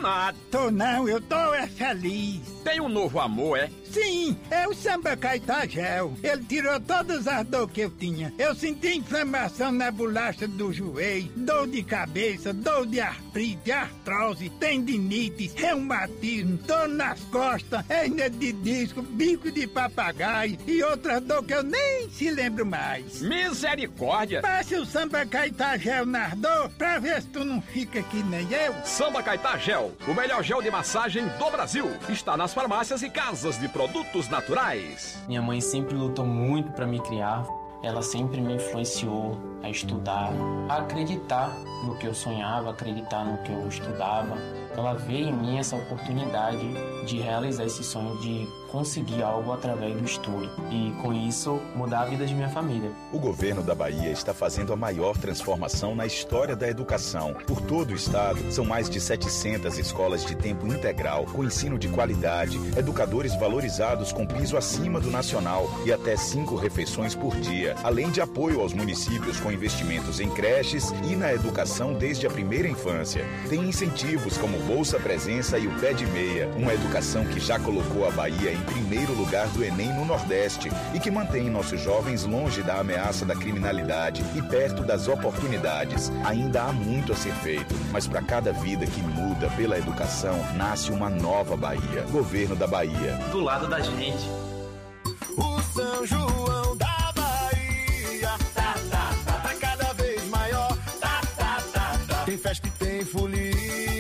decepcionado. Tô não, eu tô feliz. Tem um novo amor, é? Sim, é o Samba Caetagel. Ele tirou todas as dores que eu tinha. Eu senti inflamação na bolacha do joelho, dor de cabeça, dor de artrite, artrose, tendinite, reumatismo, dor nas costas, hernia de disco, bico de papagaio e outra dor que eu nem se lembro mais. Misericórdia! Passe o Samba Caetagel nas dor pra ver se tu não fica que nem eu. Samba Caetagel, o melhor gel de massagem do Brasil. Está nas farmácias e casas de produtos naturais. Minha mãe sempre lutou muito para me criar. Ela sempre me influenciou a estudar, a acreditar no que eu sonhava, acreditar no que eu estudava. Ela vê em mim essa oportunidade de realizar esse sonho, de conseguir algo através do estudo e, com isso, mudar a vida de minha família. O governo da Bahia está fazendo a maior transformação na história da educação. Por todo o estado, são mais de 700 escolas de tempo integral, com ensino de qualidade, educadores valorizados com piso acima do nacional e até 5 refeições por dia, além de apoio aos municípios com investimentos em creches e na educação desde a primeira infância. Tem incentivos como Bolsa Presença e o Pé de Meia, uma educação que já colocou a Bahia em primeiro lugar do Enem no Nordeste e que mantém nossos jovens longe da ameaça da criminalidade e perto das oportunidades. Ainda há muito a ser feito, mas para cada vida que muda pela educação, nasce uma nova Bahia. Governo da Bahia. Do lado da gente. O São João da Bahia tá cada vez maior. Tem festa e tem folia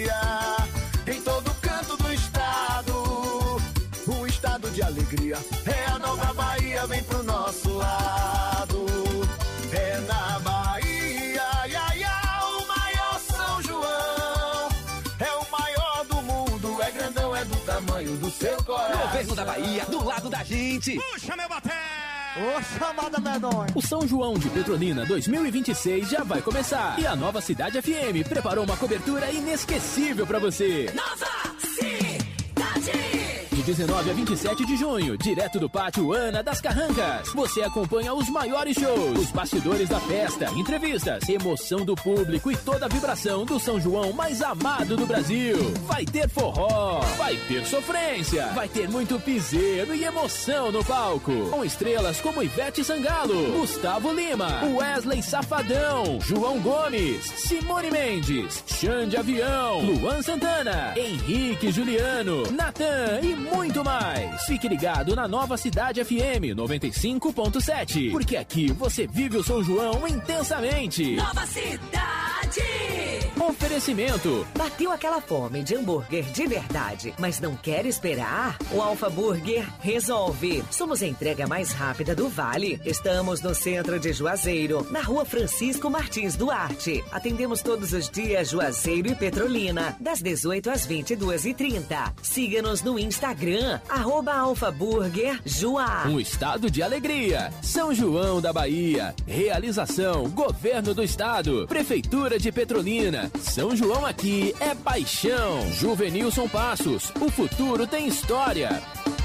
em todo canto do estado. Um estado de alegria. É a nova Bahia, vem pro nosso lado. É na Bahia, o maior São João. É o maior do mundo, é grandão, é do tamanho do seu coração. Governo da Bahia, do lado da gente. Puxa, meu baté! Ô, chamada medonha! O São João de Petrolina 2026 já vai começar. E a Nova Cidade FM preparou uma cobertura inesquecível pra você. Nova Cidade! De 19 a 27 de junho, direto do Pátio Ana das Carrancas, você acompanha os maiores shows, os bastidores da festa, entrevistas, emoção do público e toda a vibração do São João mais amado do Brasil. Vai ter forró, vai ter sofrência, vai ter muito piseiro e emoção no palco. Com estrelas como Ivete Sangalo, Gustavo Lima, Wesley Safadão, João Gomes, Simone Mendes, Xande Avião, Luan Santana, Henrique Juliano, Natan e muito mais. Fique ligado na Nova Cidade FM 95.7, porque aqui você vive o São João intensamente. Nova Cidade! Oferecimento. Bateu aquela fome de hambúrguer de verdade, mas não quer esperar? O Alfa Burger resolve. Somos a entrega mais rápida do Vale. Estamos no centro de Juazeiro, na rua Francisco Martins Duarte. Atendemos todos os dias Juazeiro e Petrolina, das 18 às 22h30. Siga-nos no Instagram, @alfaburgerjua. Um estado de alegria. São João da Bahia. Realização: Governo do Estado, Prefeitura de Petrolina. São João aqui é paixão. Juvenilson Passos, o futuro tem história.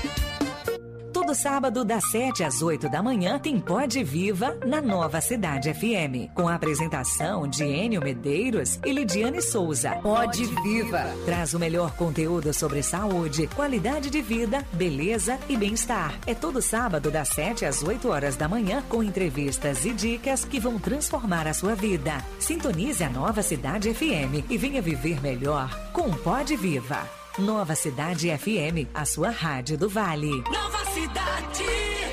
Todo sábado, das 7 às 8 da manhã, tem Pode Viva na Nova Cidade FM. Com a apresentação de Enio Medeiros e Lidiane Souza. Pode Viva traz o melhor conteúdo sobre saúde, qualidade de vida, beleza e bem-estar. É todo sábado, das 7 às 8 horas da manhã, com entrevistas e dicas que vão transformar a sua vida. Sintonize a Nova Cidade FM e venha viver melhor com Pode Viva. Nova Cidade FM, a sua rádio do Vale. Nova Cidade!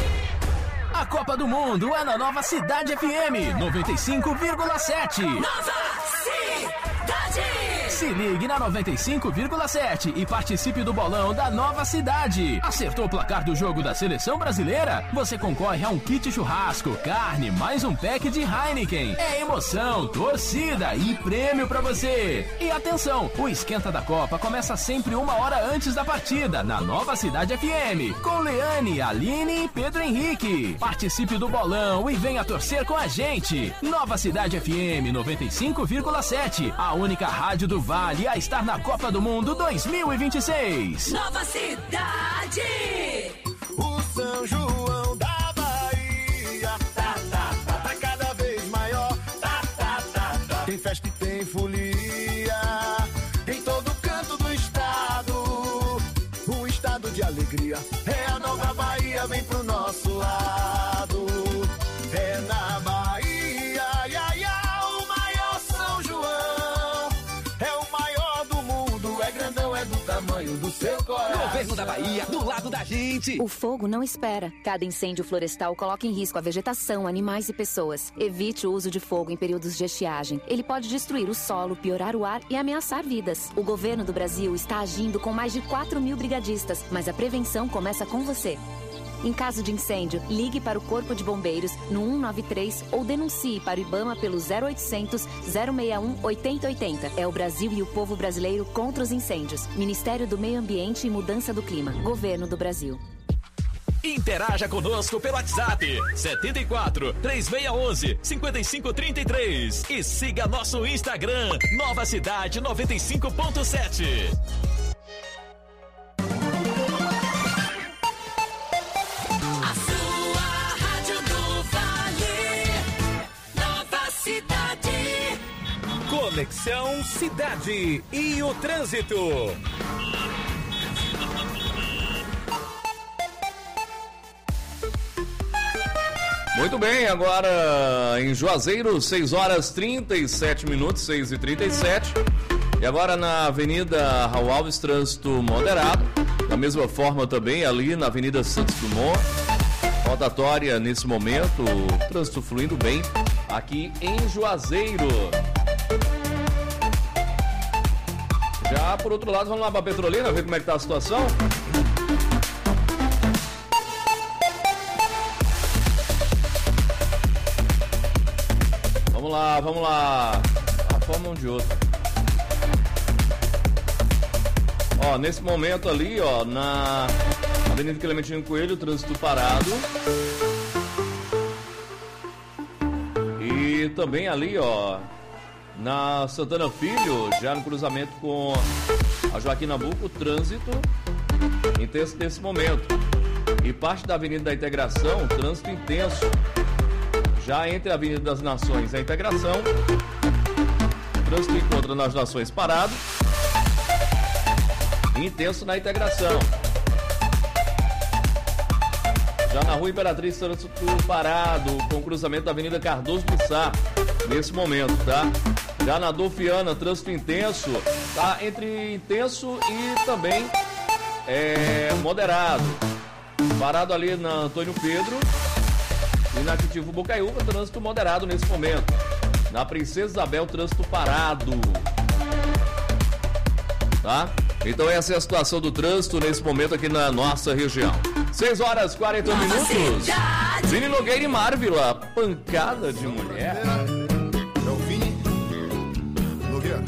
A Copa do Mundo é na Nova Cidade FM 95,7. Nova Cidade! Se ligue na 95,7 e participe do bolão da Nova Cidade. Acertou o placar do jogo da Seleção Brasileira? Você concorre a um kit churrasco, carne, mais um pack de Heineken. É emoção, torcida e prêmio pra você. E atenção, o Esquenta da Copa começa sempre 1 hora antes da partida, na Nova Cidade FM, com Leane, Aline e Pedro Henrique. Participe do bolão e venha torcer com a gente. Nova Cidade FM 95,7, a única rádio do Vale a estar na Copa do Mundo 2026. Nova Cidade! O São João da Bahia tá cada vez maior. Tem festa e tem folia em todo canto do estado. de alegria. É a nova Bahia, vem pro nosso lado. É na Bahia, o maior São João. É o maior do mundo, é grandão, é do tamanho do seu coração. Governo da Bahia, do lado da gente. O fogo não espera. Cada incêndio florestal coloca em risco a vegetação, animais e pessoas. Evite o uso de fogo em períodos de estiagem. Ele pode destruir o solo, piorar o ar e ameaçar vidas. O governo do Brasil está agindo com mais de 4.000 brigadistas, mas a prevenção começa com você. Em caso de incêndio, ligue para o Corpo de Bombeiros no 193 ou denuncie para o IBAMA pelo 0800 061 8080. É o Brasil e o povo brasileiro contra os incêndios. Ministério do Meio Ambiente e Mudança do Clima. Governo do Brasil. Interaja conosco pelo WhatsApp 74 3611 5533 e siga nosso Instagram Nova Cidade 95.7. Conexão Cidade e o trânsito. Muito bem, agora em Juazeiro, 6 horas 37 minutos, 6h37. E agora na Avenida Raul Alves, trânsito moderado. Da mesma forma também ali na Avenida Santos Dumont. Rotatória nesse momento, trânsito fluindo bem aqui em Juazeiro. Já por outro lado, vamos lá para a Petrolina, ver como é que tá a situação. Vamos lá. A forma um de outro. Ó, nesse momento ali, ó, na Avenida Clementino Coelho, trânsito parado. E também ali, ó, na Santana Filho, já no cruzamento com a Joaquim Nabuco, trânsito intenso nesse momento. E parte da Avenida da Integração, trânsito intenso. Já entre a Avenida das Nações e a Integração, trânsito encontra nas Nações parado. E intenso na Integração. Já na Rua Imperatriz, trânsito parado, com cruzamento da Avenida Cardoso de Sá, nesse momento, tá? Já na Dolfiana, trânsito intenso, tá? Entre intenso e também moderado. Parado ali na Antônio Pedro e na Titivo Bocaiúva, trânsito moderado nesse momento. Na Princesa Isabel, trânsito parado. Tá? Então essa é a situação do trânsito nesse momento aqui na nossa região. 6 horas 40 minutos. Vini Nogueira e Marvila, pancada de mulher. Eu vim, Nogueira.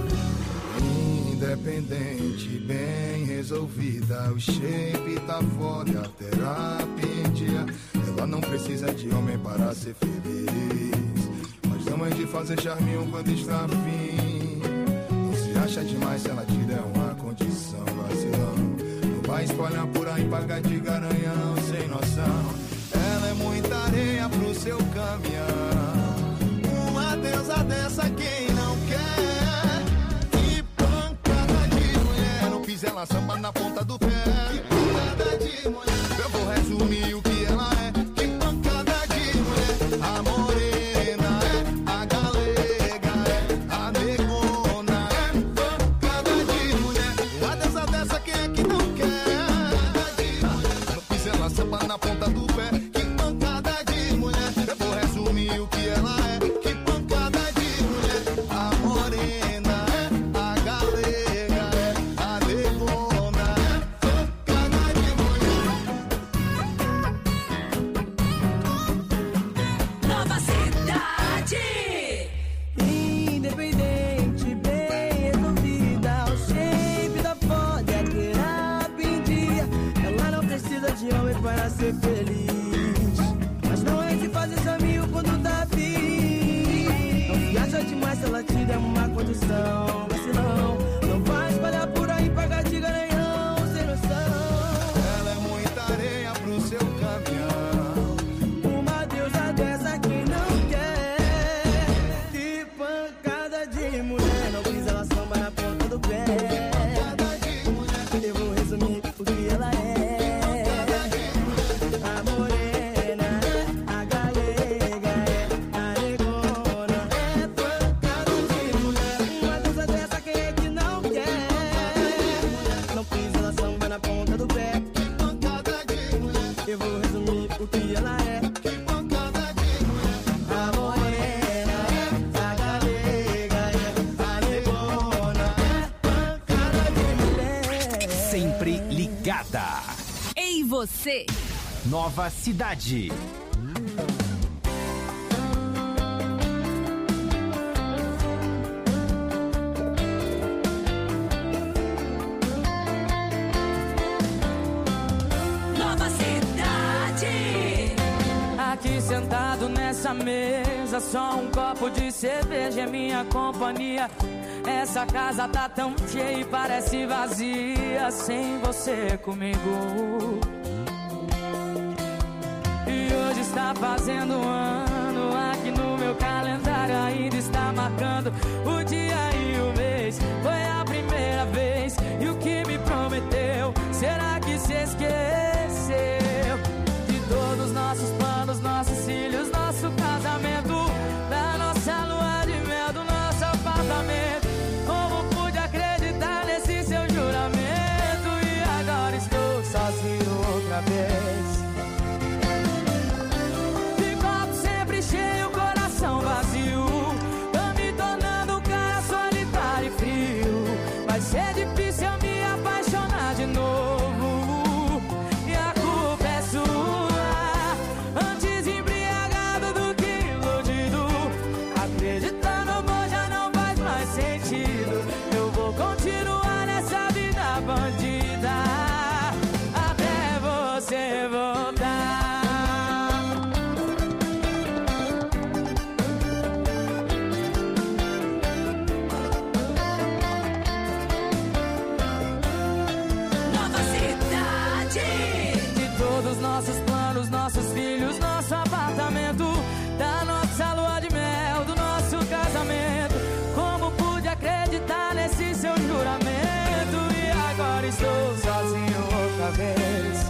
Independente, bem resolvida, o shape tá foda, a terapia em dia. Ela não precisa de homem para ser feliz, mas damas de fazer charminho quando está afim. Não se acha demais se ela te der uma condição, vacilão. Não vai espalhar por aí, pagar de garanhão, sem noção. Ela é muita areia pro seu caminhão. Uma deusa dessa quem não quer. Que pancada de mulher, não fiz ela samba na ponta do pé. Que pancada de mulher, eu vou resumir o que ela é. Que pancada de mulher, a morena é, a galega é, a negona é. Pancada de mulher, uma deusa dessa quem é que não quer. Não fiz ela samba na ponta do pé. Que pancada de mulher, eu vou resumir o que ela é. Que pancada de mulher, a morena é, a galega é, a negona é. Pancada de mulher. Nova Cidade. Independente, bem resolvida, o shape da foda, a terapia em dia. Ela não precisa de homem para ser feliz, mas não é de fazer caminho quando tá afim. Não se acha demais se ela te der uma condição, vacilão. Não vai espalhar por aí, pagar de garanhão, sem noção. Ela é muita areia pro seu caminhão. Uma deusa dessa que não quer. Que pancada de mulher, não fiz ela samba na ponta do pé. Pancada de mulher, Eu vou resumir o que ela é. sempre ligada. Ei, você! Nova Cidade. Nova Cidade. Aqui sentado nessa mesa, só um copo de cerveja é minha companhia. Essa casa tá tão cheia e parece vazia sem você comigo. E hoje está fazendo um ano, aqui no meu calendário ainda está marcando o dia e o mês. Foi a primeira vez e o que me prometeu, será que se esqueceu? De todos os nossos planos, nossos filhos, nosso casamento, da nossa lua de mel, do nosso apartamento. Como pude acreditar nesse seu juramento e agora estou sozinho outra vez. De copo sempre cheio, coração vazio, tô me tornando um cara solitário e frio. Vai ser difícil eu me apaixonar de novo e a culpa é sua. Antes embriagado do que iludido, acreditar no amor já não faz mais sentido. Eu vou continuar nessa vida bandida até você voltar. Nova Cidade. De todos nossos planos, nossos filhos, nosso apartamento, da nossa lua de mel, do nosso casamento. Como pude acreditar nesse seu juramento e agora estou sozinho outra vez.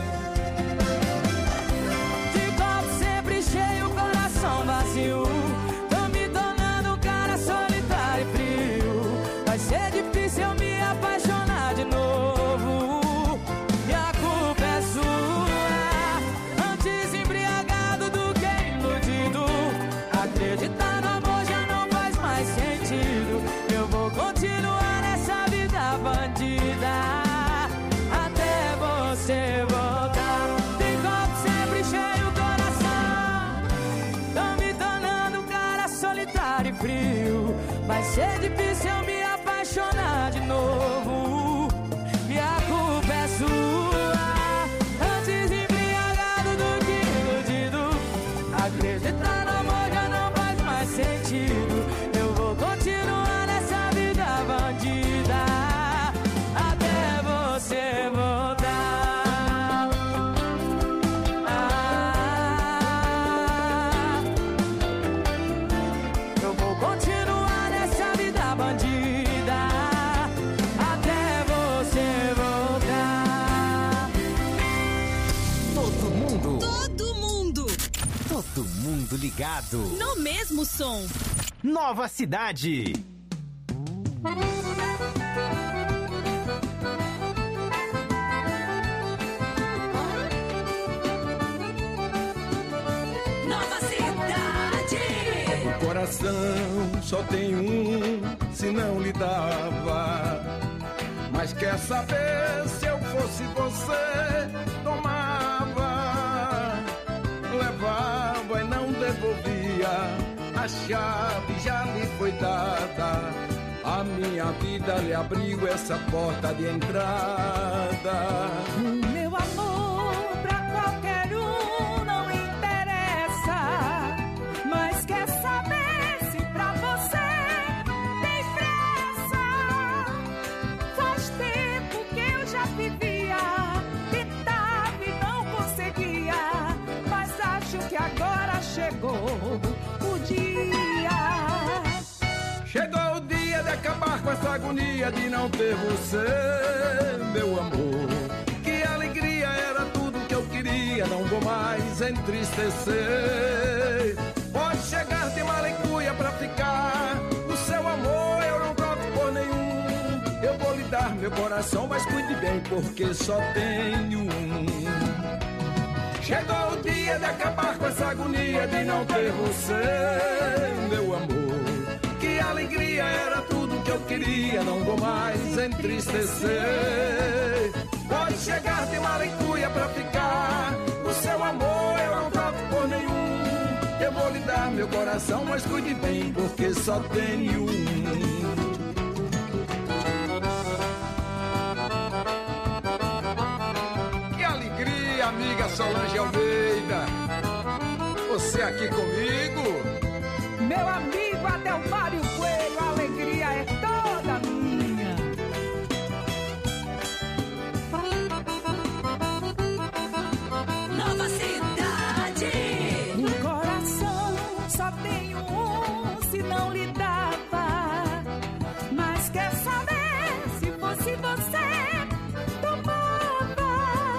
De copo sempre cheio, coração vazio, tô me tornando um cara solitário e frio. Vai ser difícil eu me apaixonar de novo e a culpa é sua. Antes embriagado do que iludido, acreditar no amor já não faz mais sentido. Eu vou continuar nessa vida bandida até você voltar. Tem copo sempre cheio, coração, tô me tornando um cara solitário e frio. Vai ser difícil eu me apaixonar de novo e a culpa é sua. Antes embriagado do que iludido, acreditar no amor já não faz mais sentido. Eu vou continuar nessa vida bandida até você voltar. Eu vou continuar nessa vida bandida até você voltar. Todo mundo. Todo mundo. Todo mundo ligado. No mesmo som. Nova Cidade. Nova Cidade. O coração só tem um, se não lhe dava. Mas quer saber, se eu fosse você, tomava, levava e não devolvia. A chave já lhe foi dada. A minha vida lhe abriu essa porta de entrada. Meu amor, pra qualquer um não interessa, mas quer saber se pra você tem pressa. Faz tempo que eu já vivia, tentava e não conseguia, mas acho que agora chegou o dia. Chegou o dia de acabar com essa agonia de não ter você, meu amor. Que alegria, era tudo que eu queria, não vou mais entristecer. Pode chegar de malicuia pra ficar, o seu amor eu não troco por nenhum. Eu vou lhe dar meu coração, mas cuide bem, porque só tenho um. Chegou o dia de acabar com essa agonia de não ter você, meu amor. Que alegria, era tudo que eu queria, não vou mais entristecer. chegar de maracuia pra ficar. O seu amor eu não troco por nenhum. Eu vou lhe dar meu coração, mas cuide bem, porque só tenho um. Que alegria, amiga Solange Almeida, você aqui comigo. Meu amigo Adelmário Coelho, a alegria é toda minha. Nova Cidade. No coração só tenho um, se não lhe dava. Mas quer saber, se fosse você, tomava.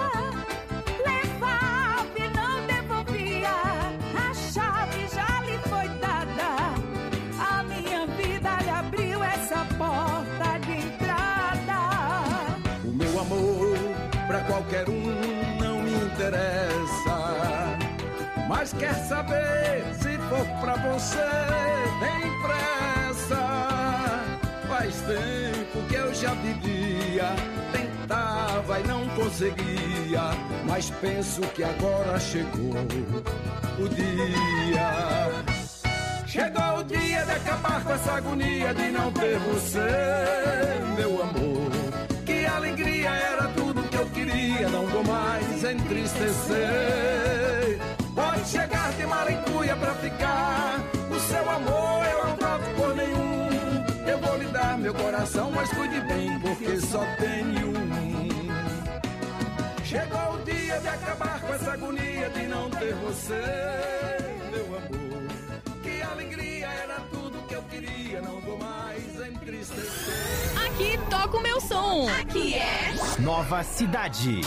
Levava e não devolvia. A chave já lhe foi dada. A minha vida lhe abriu essa porta de entrada. O meu amor pra qualquer um não me interessa. Mas quer saber, se for pra você, tem pressa. Faz tempo que eu já vivia, tentava e não conseguia. Mas penso que agora chegou o dia. Chegou o dia de acabar com essa agonia de não ter você, meu amor. Que alegria, era tudo que eu queria, não vou mais entristecer. Pode chegar de maracuia pra ficar. O seu amor eu não troco por nenhum. Eu vou lhe dar meu coração, mas cuide bem, porque só tenho um. Chegou o dia de acabar com essa agonia de não ter você, meu amor. Que alegria, era tudo que eu queria, não vou mais entristecer. Aqui toca o meu som. Aqui é Nova Cidade.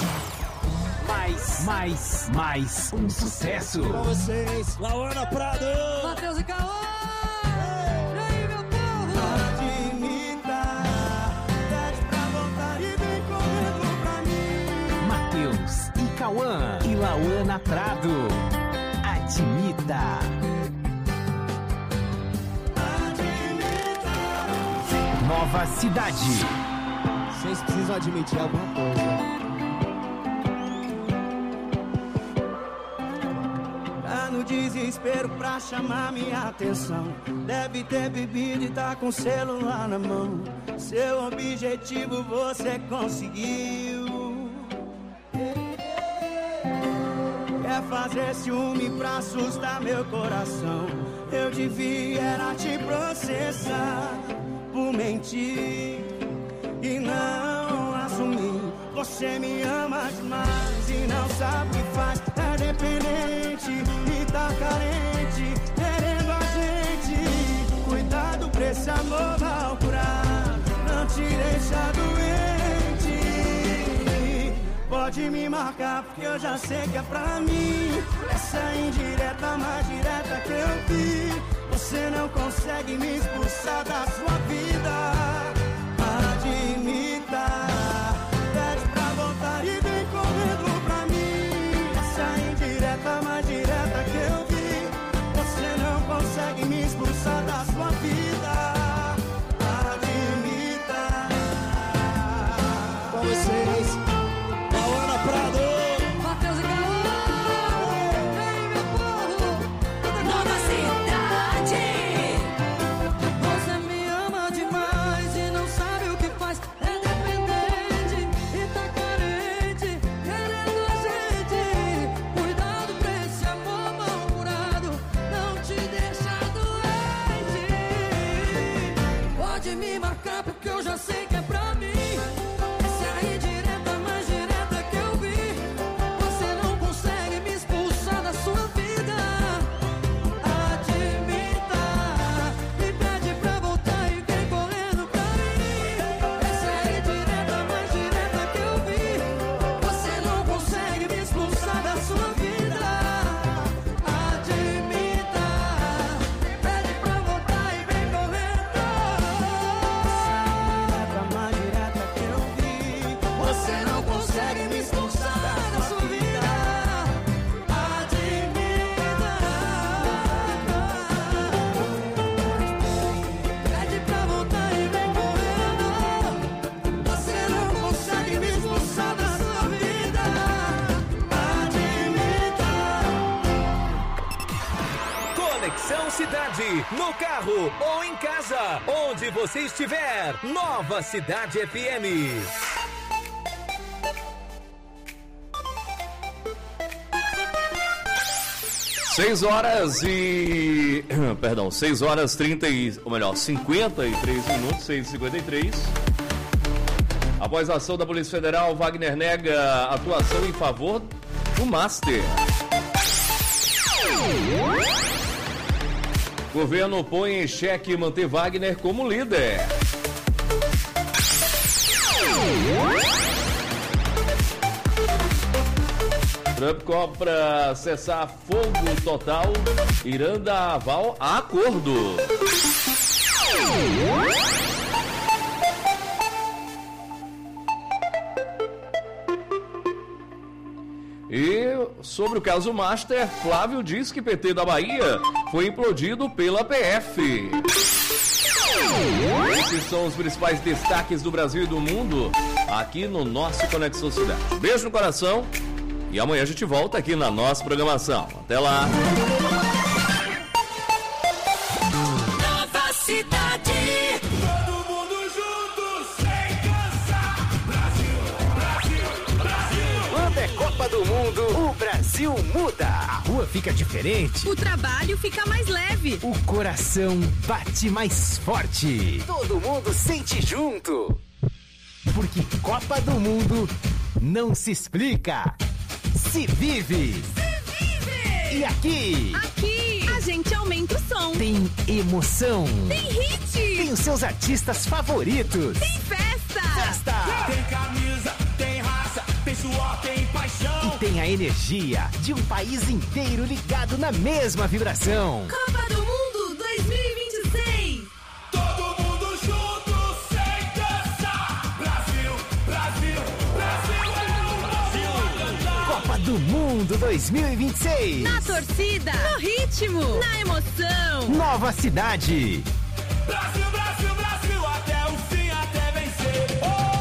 Mais um sucesso. Com vocês, Lauana Prado, Matheus e Cauã. E aí, meu povo? Admita, pede pra voltar e vem correndo pra mim. Matheus e Cauã e Lauana Prado. Admita. Nova Cidade. Vocês precisam admitir alguma coisa. Tá no desespero pra chamar minha atenção. Deve ter bebido e tá com o celular na mão. Seu objetivo você conseguiu. Quer fazer ciúme pra assustar meu coração. Eu devia era te processar por mentir e não assumir. Você me ama demais e não sabe o que faz. É dependente e tá carente, querendo a gente. Cuidado pra esse amor mal curar, não te deixa doente. Pode me marcar porque eu já sei que é pra mim. Essa é indireta mais direta que eu vi. Você não consegue me expulsar da sua vida. Admita, pede pra voltar e vem correndo pra mim. Essa é indireta mais direta que eu vi. Você não consegue me expulsar da sua vida. Admita. Com vocês, Lauana Prado, Matheus e Cauã. E aí, meu povo? Nova Cidade. Você me ama demais aqui, no carro ou em casa, onde você estiver. Nova Cidade FM. 6 horas 53 minutos, 6h53. Após a ação da Polícia Federal, Wagner nega atuação em favor do Master. Governo põe em xeque manter Wagner como líder. Trump cobra cessar fogo total. Irã dá aval a acordo. E sobre o caso Master, Flávio diz que PT da Bahia foi implodido pela PF. Esses são os principais destaques do Brasil e do mundo aqui no nosso Conexão Cidade. Beijo no coração e amanhã a gente volta aqui na nossa programação. Até lá! Nova Cidade. Todo mundo junto, sem cansar. Brasil, Brasil, Brasil. Quando é Copa do Mundo, o Brasil muda. A rua fica diferente. O trabalho fica mais leve. O coração bate mais forte. Todo mundo sente junto. Porque Copa do Mundo não se explica, se vive. Se vive. E aqui a gente aumenta o som. Tem emoção. Tem hit. Tem os seus artistas favoritos. Tem festa. Tem camisa, tem raça, tem suor, tem paixão. E tem a energia de um país inteiro ligado na mesma vibração. Copa do Mundo 2026. Todo mundo junto, sem cansar. Brasil, Brasil, Brasil é o Brasil a cantar. Copa do Mundo 2026. Na torcida, no ritmo, na emoção. Nova Cidade. Brasil, Brasil, Brasil, até o fim, até vencer.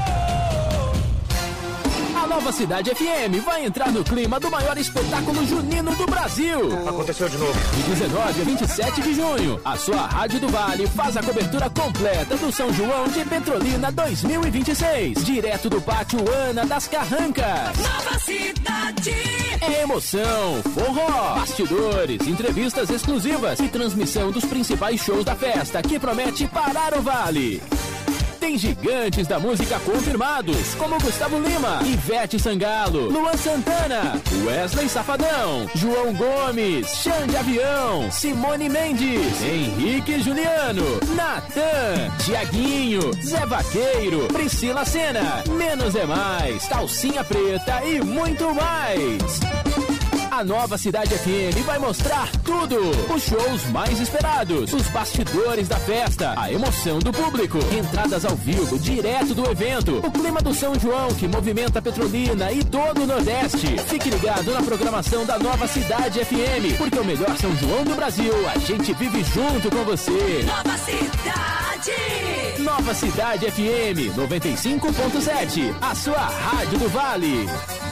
A Nova Cidade FM vai entrar no clima do maior espetáculo junino do Brasil. Aconteceu de novo. De 19 a 27 de junho, a sua Rádio do Vale faz a cobertura completa do São João de Petrolina 2026. Direto do Pátio Ana das Carrancas. Nova Cidade. É emoção, forró, bastidores, entrevistas exclusivas e transmissão dos principais shows da festa que promete parar o Vale. Tem gigantes da música confirmados, como Gustavo Lima, Ivete Sangalo, Luan Santana, Wesley Safadão, João Gomes, Xande Avião, Simone Mendes, Henrique Juliano, Natan, Tiaguinho, Zé Vaqueiro, Priscila Sena, Menos é Mais, Calcinha Preta e muito mais. A Nova Cidade FM vai mostrar tudo. Os shows mais esperados, os bastidores da festa, a emoção do público, entradas ao vivo direto do evento, o clima do São João que movimenta Petrolina e todo o Nordeste. Fique ligado na programação da Nova Cidade FM, porque o melhor São João do Brasil a gente vive junto com você. Nova Cidade. Nova Cidade FM 95.7, a sua Rádio do Vale.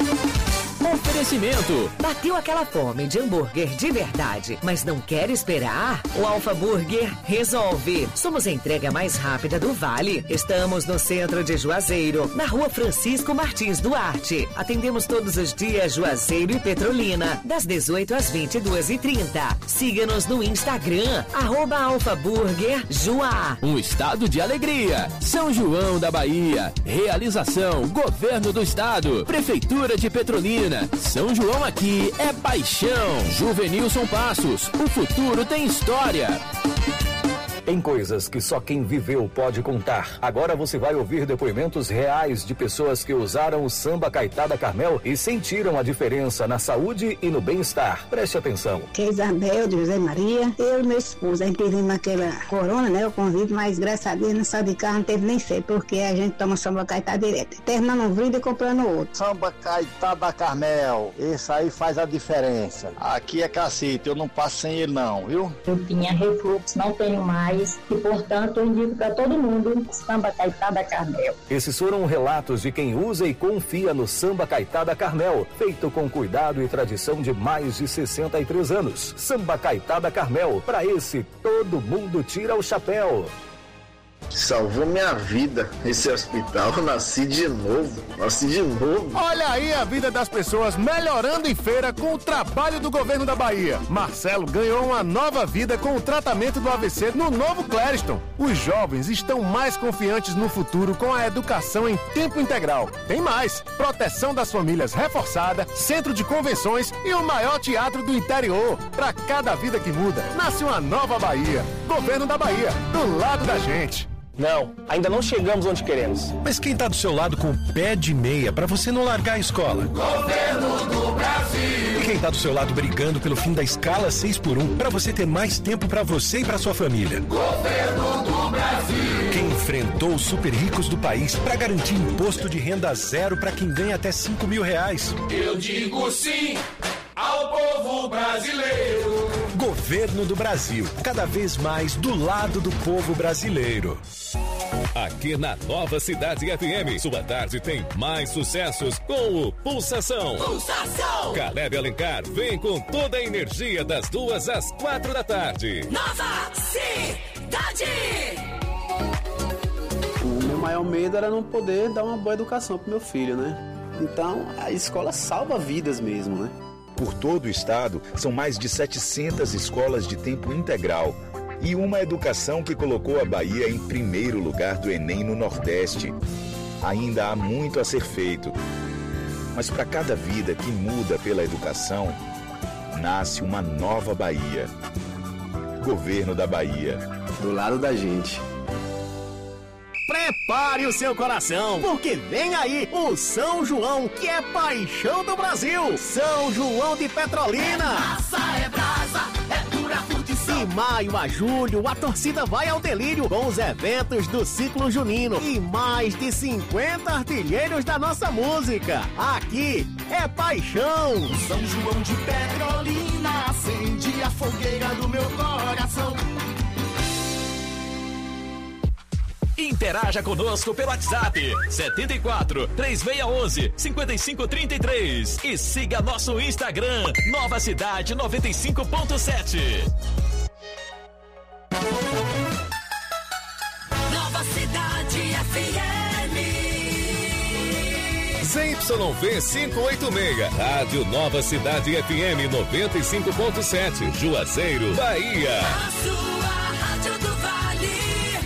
Oferecimento. Bateu aquela fome de hambúrguer de verdade, mas não quer esperar? O Alfa Burger resolve. Somos a entrega mais rápida do Vale. Estamos no centro de Juazeiro, na rua Francisco Martins Duarte. Atendemos todos os dias Juazeiro e Petrolina, das 18 às 22h30. Siga-nos no Instagram, @alfaburgerjuá. Um estado de alegria. São João da Bahia. Realização: Governo do Estado, Prefeitura de Petrolina. São João aqui é paixão. Juvenilson Passos, o futuro tem história. Tem coisas que só quem viveu pode contar. Agora você vai ouvir depoimentos reais de pessoas que usaram o samba Caetá da Carmel e sentiram a diferença na saúde e no bem-estar. Preste atenção. Que é Isabel, de José Maria, eu e meu esposo, a gente teve naquela corona, né, o convite, mas graças a Deus não saiu de carro, não teve nem fé, porque a gente toma samba Caetá direto. Terminando um brinde e comprando outro. Samba Caetá da Carmel, esse aí faz a diferença. Aqui é cacete, eu não passo sem ele não, viu? Eu tinha refluxo, não tenho mais. mais. E, portanto, eu indico para todo mundo Samba Caetada Carmel. Esses foram relatos de quem usa e confia no Samba Caetada Carmel, feito com cuidado e tradição de mais de 63 anos. Samba Caetada Carmel, para esse todo mundo tira o chapéu. Salvou minha vida esse hospital, eu nasci de novo. Olha aí a vida das pessoas melhorando em feira com o trabalho do governo da Bahia. Marcelo ganhou uma nova vida com o tratamento do AVC no novo Clériston. Os jovens estão mais confiantes no futuro com a educação em tempo integral. Tem mais, proteção das famílias reforçada, centro de convenções e o maior teatro do interior. Para cada vida que muda, nasce uma nova Bahia. Governo da Bahia, do lado da gente. Não, ainda não chegamos onde queremos. Mas quem tá do seu lado com o pé de meia pra você não largar a escola? Governo do Brasil. E quem tá do seu lado brigando pelo fim da escala 6x1 pra você ter mais tempo pra você e pra sua família? Governo do Brasil. Quem enfrentou os super ricos do país pra garantir imposto de renda zero pra quem ganha até R$5.000? Eu digo sim ao povo brasileiro. Governo do Brasil, cada vez mais do lado do povo brasileiro. Aqui na Nova Cidade FM, sua tarde tem mais sucessos com o Pulsação. Pulsação! Caleb Alencar vem com toda a energia das 2 às 4 da tarde. Nova Cidade! O meu maior medo era não poder dar uma boa educação pro meu filho, né? Então, a escola salva vidas mesmo, né? Por todo o estado, são mais de 700 escolas de tempo integral e uma educação que colocou a Bahia em primeiro lugar do Enem no Nordeste. Ainda há muito a ser feito, mas para cada vida que muda pela educação, nasce uma nova Bahia. Governo da Bahia. Do lado da gente. Prepare o seu coração, porque vem aí o São João, que é paixão do Brasil. São João de Petrolina. Massa é brasa, é pura curtição. De maio a julho, a torcida vai ao delírio com os eventos do ciclo junino e mais de 50 artilheiros da nossa música. Aqui é paixão. São João de Petrolina acende a fogueira do meu coração. Interaja conosco pelo WhatsApp 74 3611 5533 e siga nosso Instagram Nova Cidade 95.7. Nova Cidade FM. ZYV 586, Rádio Nova Cidade FM 95.7, Juazeiro, Bahia. A sua rádio do Vale.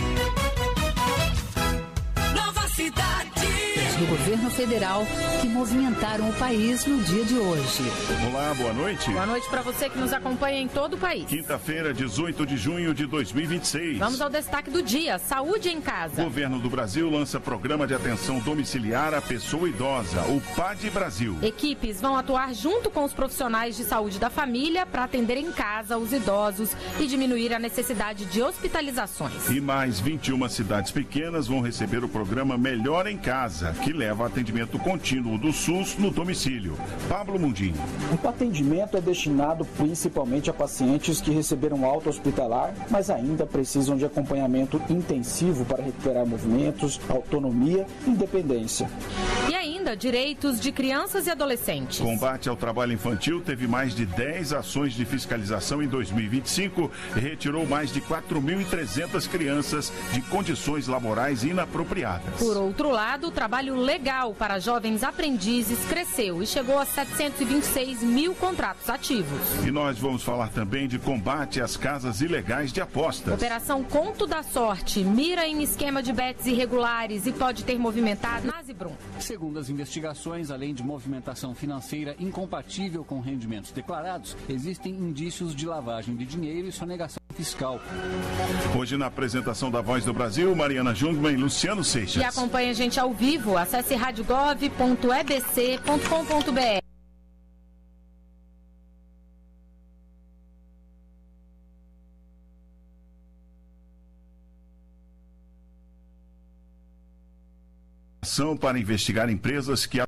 Nova Cidade. Do governo federal que movimentaram o país no dia de hoje. Olá, boa noite. Boa noite para você que nos acompanha em todo o país. Quinta-feira, 18 de junho de 2026. Vamos ao destaque do dia: saúde em casa. O governo do Brasil lança programa de atenção domiciliar à pessoa idosa, o PAD Brasil. Equipes vão atuar junto com os profissionais de saúde da família para atender em casa os idosos e diminuir a necessidade de hospitalizações. E mais 21 cidades pequenas vão receber o programa Melhor em Casa, que leva atendimento contínuo do SUS no domicílio. Pablo Mundim. O atendimento é destinado principalmente a pacientes que receberam alta hospitalar, mas ainda precisam de acompanhamento intensivo para recuperar movimentos, autonomia e independência. E ainda direitos de crianças e adolescentes. Combate ao trabalho infantil teve mais de 10 ações de fiscalização em 2025 e retirou mais de 4.300 crianças de condições laborais inapropriadas. Por outro lado, o trabalho legal para jovens aprendizes cresceu e chegou a 726 mil contratos ativos. E nós vamos falar também de combate às casas ilegais de apostas. Operação Conto da Sorte mira em esquema de bets irregulares e pode ter movimentado Nasibrum. Segundo as investigações, além de movimentação financeira incompatível com rendimentos declarados, existem indícios de lavagem de dinheiro e sonegação fiscal. Hoje na apresentação da Voz do Brasil, Mariana Jungmann e Luciano Seixas. E acompanha a gente ao vivo, acesse radiogov.ebc.com.br. Para investigar empresas que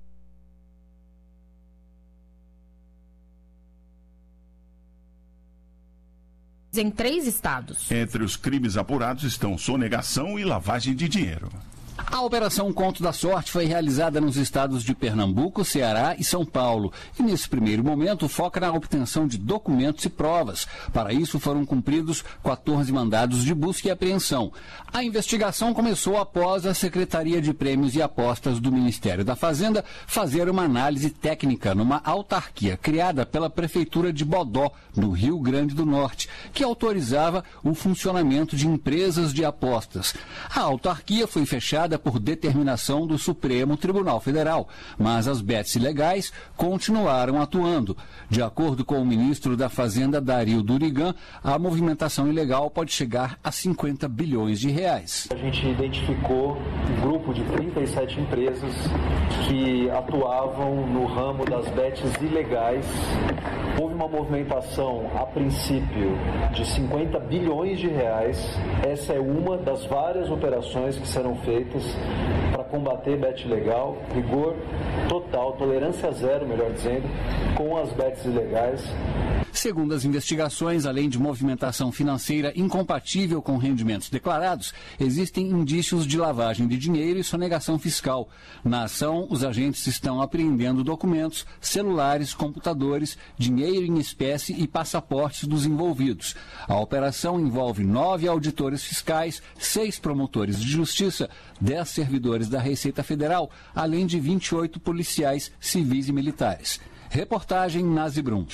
em 3 estados. Entre os crimes apurados estão sonegação e lavagem de dinheiro. A Operação Conto da Sorte foi realizada nos estados de Pernambuco, Ceará e São Paulo. E nesse primeiro momento foca na obtenção de documentos e provas. Para isso foram cumpridos 14 mandados de busca e apreensão. A investigação começou após a Secretaria de Prêmios e Apostas do Ministério da Fazenda fazer uma análise técnica numa autarquia criada pela Prefeitura de Bodó, no Rio Grande do Norte, que autorizava o funcionamento de empresas de apostas. A autarquia foi fechada por determinação do Supremo Tribunal Federal, mas as bets ilegais continuaram atuando. De acordo com o ministro da Fazenda, Dario Durigan, a movimentação ilegal pode chegar a 50 bilhões de reais. A gente identificou um grupo de 37 empresas que atuavam no ramo das bets ilegais. Houve uma movimentação, a princípio, de 50 bilhões de reais. Essa é uma das várias operações que serão feitas para combater bet ilegal, rigor total, tolerância zero, melhor dizendo, com as bets ilegais. Segundo as investigações, além de movimentação financeira incompatível com rendimentos declarados, existem indícios de lavagem de dinheiro e sonegação fiscal. Na ação, os agentes estão apreendendo documentos, celulares, computadores, dinheiro em espécie e passaportes dos envolvidos. A operação envolve 9 auditores fiscais, 6 promotores de justiça, 10 servidores da Receita Federal, além de 28 policiais civis e militares. Reportagem Nazi Brum.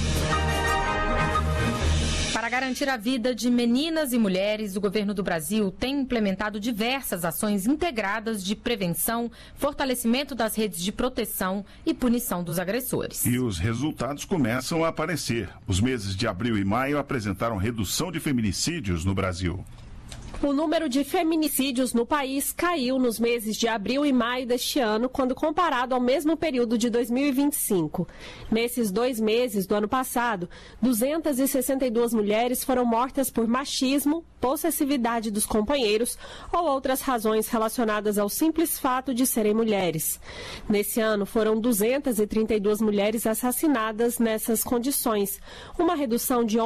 Para garantir a vida de meninas e mulheres, o governo do Brasil tem implementado diversas ações integradas de prevenção, fortalecimento das redes de proteção e punição dos agressores. E os resultados começam a aparecer. Os meses de abril e maio apresentaram redução de feminicídios no Brasil. O número de feminicídios no país caiu nos meses de abril e maio deste ano, quando comparado ao mesmo período de 2025. Nesses 2 meses do ano passado, 262 mulheres foram mortas por machismo, possessividade dos companheiros ou outras razões relacionadas ao simples fato de serem mulheres. Nesse ano, foram 232 mulheres assassinadas nessas condições, uma redução de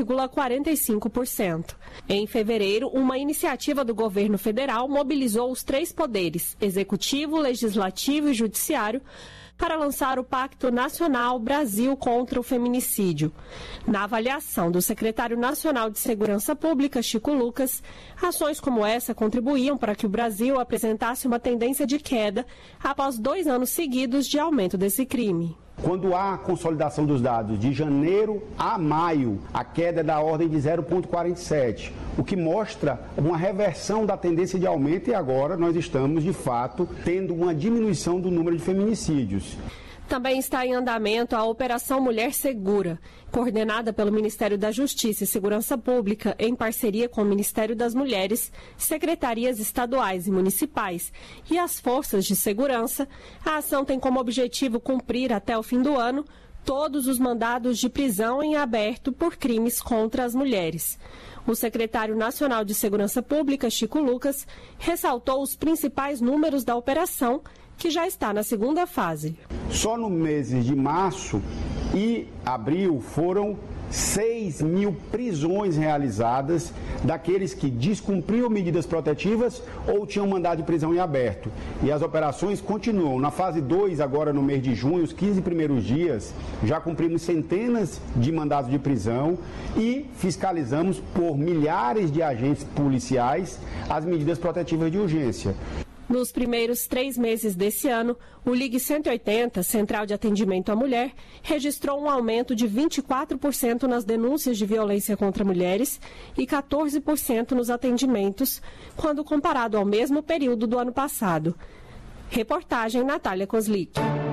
11,45%. Em fevereiro, uma iniciativa do governo federal mobilizou os 3 poderes, executivo, legislativo e judiciário, para lançar o Pacto Nacional Brasil contra o Feminicídio. Na avaliação do secretário nacional de Segurança Pública, Chico Lucas, ações como essa contribuíam para que o Brasil apresentasse uma tendência de queda após 2 anos seguidos de aumento desse crime. Quando há consolidação dos dados de janeiro a maio, a queda é da ordem de 0,47, o que mostra uma reversão da tendência de aumento, e agora nós estamos, de fato, tendo uma diminuição do número de feminicídios. Também está em andamento a Operação Mulher Segura, coordenada pelo Ministério da Justiça e Segurança Pública em parceria com o Ministério das Mulheres, secretarias estaduais e municipais e as forças de segurança. A ação tem como objetivo cumprir até o fim do ano todos os mandados de prisão em aberto por crimes contra as mulheres. O secretário nacional de Segurança Pública, Chico Lucas, ressaltou os principais números da operação, que já está na 2ª fase. Só no meses de março e abril foram 6.000 prisões realizadas daqueles que descumpriam medidas protetivas ou tinham mandado de prisão em aberto. E as operações continuam. Na fase 2, agora no mês de junho, os 15 primeiros dias, já cumprimos centenas de mandados de prisão e fiscalizamos por milhares de agentes policiais as medidas protetivas de urgência. Nos primeiros 3 meses desse ano, o Ligue 180, Central de Atendimento à Mulher, registrou um aumento de 24% nas denúncias de violência contra mulheres e 14% nos atendimentos, quando comparado ao mesmo período do ano passado. Reportagem Natália Kozlik.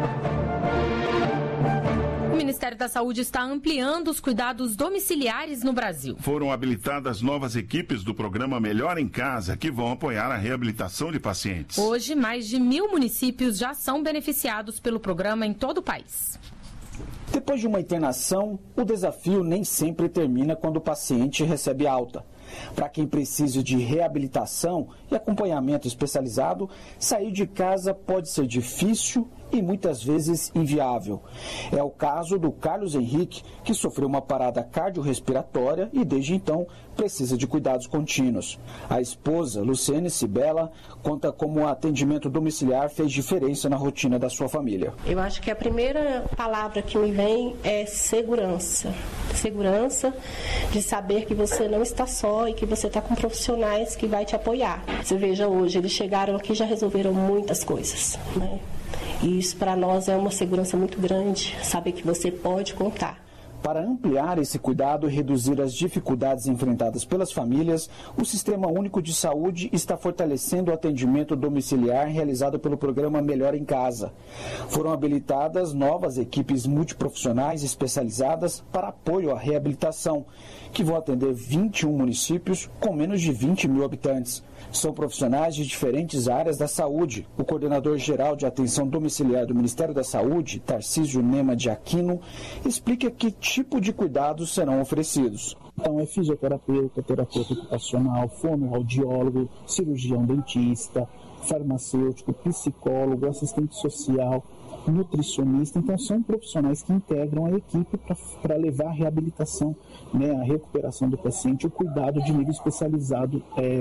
O Ministério da Saúde está ampliando os cuidados domiciliares no Brasil. Foram habilitadas novas equipes do programa Melhor em Casa, que vão apoiar a reabilitação de pacientes. Hoje, mais de 1.000 municípios já são beneficiados pelo programa em todo o país. Depois de uma internação, o desafio nem sempre termina quando o paciente recebe alta. Para quem precisa de reabilitação e acompanhamento especializado, sair de casa pode ser difícil e muitas vezes inviável. É o caso do Carlos Henrique, que sofreu uma parada cardiorrespiratória e desde então precisa de cuidados contínuos. A esposa, Luciane Cibela, conta como o atendimento domiciliar fez diferença na rotina da sua família. Eu acho que a primeira palavra que me vem é segurança. Segurança de saber que você não está só e que você está com profissionais que vai te apoiar. Você veja hoje, eles chegaram aqui e já resolveram muitas coisas, né? E isso para nós é uma segurança muito grande, saber que você pode contar. Para ampliar esse cuidado e reduzir as dificuldades enfrentadas pelas famílias, o Sistema Único de Saúde está fortalecendo o atendimento domiciliar realizado pelo programa Melhor em Casa. Foram habilitadas novas equipes multiprofissionais especializadas para apoio à reabilitação, que vão atender 21 municípios com menos de 20 mil habitantes. São profissionais de diferentes áreas da saúde. O coordenador-geral de atenção domiciliar do Ministério da Saúde, Tarcísio Nema de Aquino, explica que tipo de cuidados serão oferecidos. Então, é fisioterapeuta, terapeuta ocupacional, fonoaudiólogo, cirurgião dentista, farmacêutico, psicólogo, assistente social, nutricionista. Então, são profissionais que integram a equipe para levar a reabilitação, né, a recuperação do paciente, o cuidado de nível especializado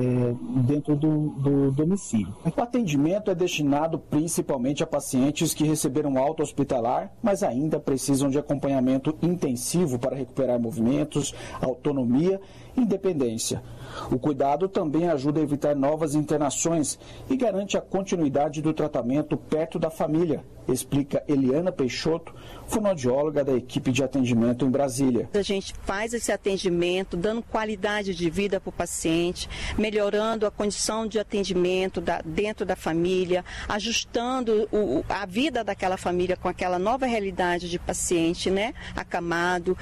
dentro do domicílio. O atendimento é destinado principalmente a pacientes que receberam alta hospitalar, mas ainda precisam de acompanhamento intensivo para recuperar movimentos, autonomia e independência. O cuidado também ajuda a evitar novas internações e garante a continuidade do tratamento perto da família, explica Eliana Peixoto, fonoaudióloga da equipe de atendimento em Brasília. A gente faz esse atendimento dando qualidade de vida para o paciente, melhorando a condição de atendimento dentro da família, ajustando a vida daquela família com aquela nova realidade de paciente, né, acamado,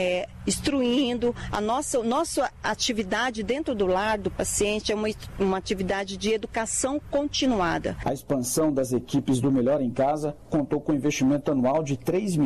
instruindo. A nossa atividade dentro do lar do paciente é uma atividade de educação continuada. A expansão das equipes do Melhor em Casa contou com investimento anual de R$3,4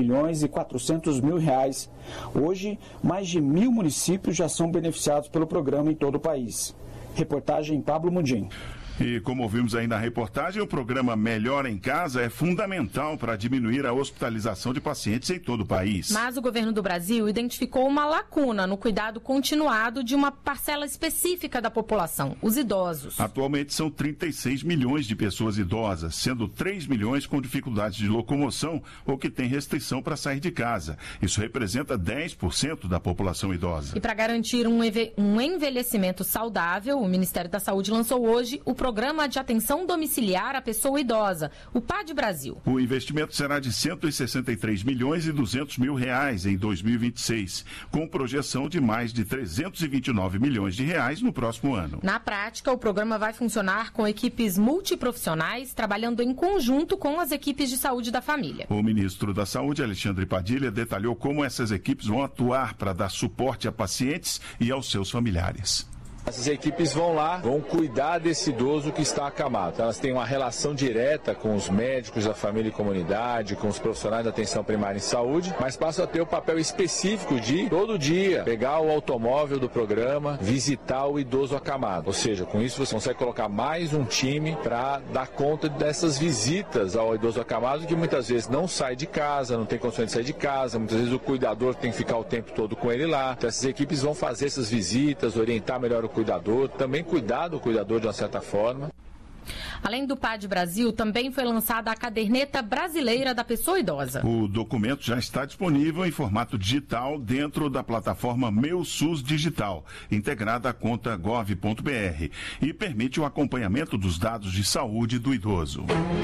milhões. Hoje, mais de 1.000 municípios já são beneficiados pelo programa em todo o país. Reportagem Pablo Mundim. E como ouvimos aí na reportagem, o programa Melhor em Casa é fundamental para diminuir a hospitalização de pacientes em todo o país. Mas o governo do Brasil identificou uma lacuna no cuidado continuado de uma parcela específica da população, os idosos. Atualmente são 36 milhões de pessoas idosas, sendo 3 milhões com dificuldades de locomoção ou que têm restrição para sair de casa. Isso representa 10% da população idosa. E para garantir um envelhecimento saudável, o Ministério da Saúde lançou hoje o Programa de Atenção Domiciliar à Pessoa Idosa, o PAD Brasil. O investimento será de R$163 milhões e 200 mil reais em 2026, com projeção de mais de 329 milhões de reais no próximo ano. Na prática, o programa vai funcionar com equipes multiprofissionais, trabalhando em conjunto com as equipes de saúde da família. O ministro da Saúde, Alexandre Padilha, detalhou como essas equipes vão atuar para dar suporte a pacientes e aos seus familiares. Essas equipes vão lá, vão cuidar desse idoso que está acamado. Elas têm uma relação direta com os médicos da família e comunidade, com os profissionais da atenção primária em saúde, mas passam a ter o papel específico de, todo dia, pegar o automóvel do programa, visitar o idoso acamado. Ou seja, com isso você consegue colocar mais um time para dar conta dessas visitas ao idoso acamado, que muitas vezes não sai de casa, não tem condições de sair de casa, muitas vezes o cuidador tem que ficar o tempo todo com ele lá. Então essas equipes vão fazer essas visitas, orientar melhor o cuidador, também cuidar do cuidador de uma certa forma. Além do PAD Brasil, também foi lançada a Caderneta Brasileira da Pessoa Idosa. O documento já está disponível em formato digital dentro da plataforma Meu SUS Digital, integrada à conta gov.br, e permite o acompanhamento dos dados de saúde do idoso.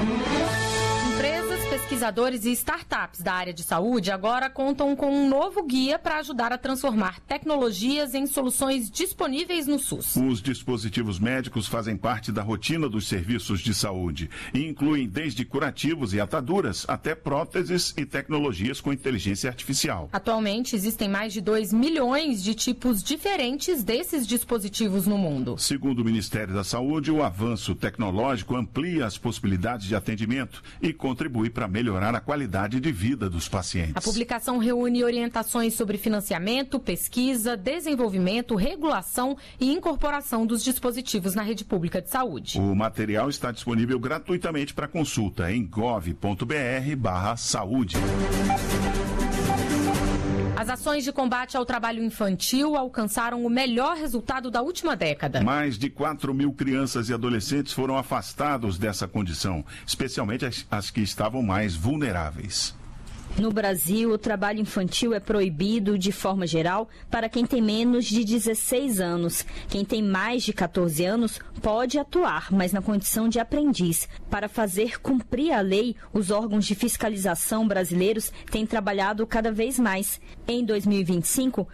Empresas, pesquisadores e startups da área de saúde agora contam com um novo guia para ajudar a transformar tecnologias em soluções disponíveis no SUS. Os dispositivos médicos fazem parte da rotina dos serviços de saúde e incluem desde curativos e ataduras até próteses e tecnologias com inteligência artificial. Atualmente, existem mais de 2 milhões de tipos diferentes desses dispositivos no mundo. Segundo o Ministério da Saúde, o avanço tecnológico amplia as possibilidades de atendimento e contribui para melhorar a qualidade de vida dos pacientes. A publicação reúne orientações sobre financiamento, pesquisa, desenvolvimento, regulação e incorporação dos dispositivos na rede pública de saúde. O material está disponível gratuitamente para consulta em gov.br/saúde. As ações de combate ao trabalho infantil alcançaram o melhor resultado da última década. Mais de 4.000 crianças e adolescentes foram afastados dessa condição, especialmente as que estavam mais vulneráveis. No Brasil, o trabalho infantil é proibido, de forma geral, para quem tem menos de 16 anos. Quem tem mais de 14 anos pode atuar, mas na condição de aprendiz. Para fazer cumprir a lei, os órgãos de fiscalização brasileiros têm trabalhado cada vez mais. Em 2025,